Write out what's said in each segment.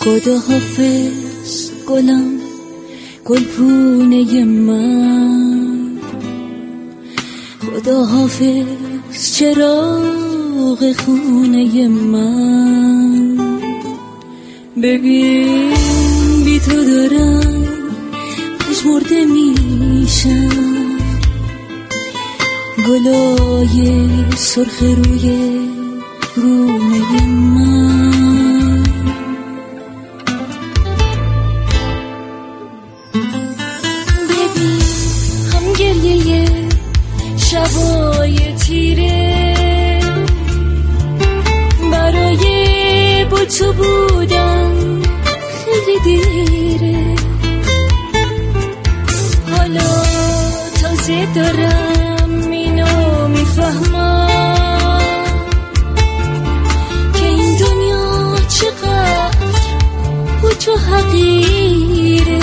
خدا حافظ گلم، گلپونه من، خدا حافظ چراغ خونه من. ببین بی تو دارم پژمرده میشم، گلای سرخ روی گونه من. ببین هم گریه شبای تیره، برای با تو بودم خیلی دیره. حالا تازه دارم اینو میفهمم که این دنیا چقدر با تو حقیره.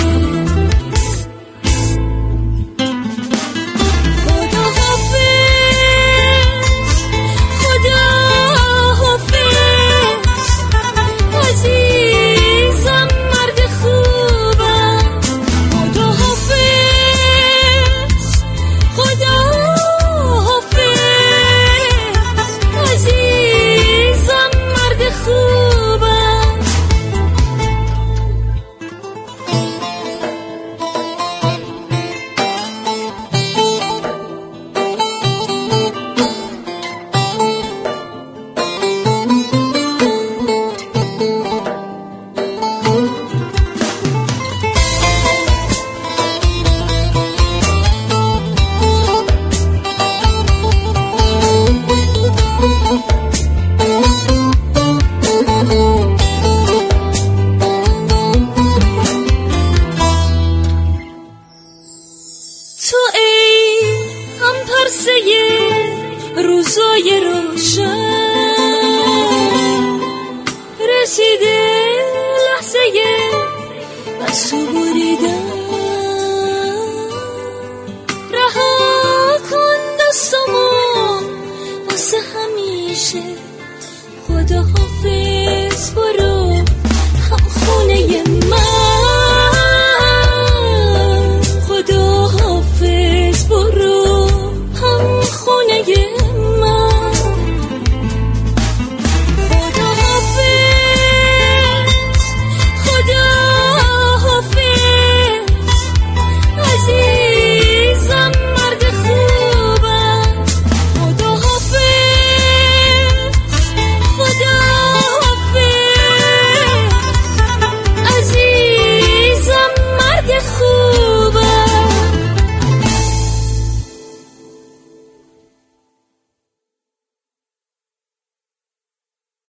روزای روشن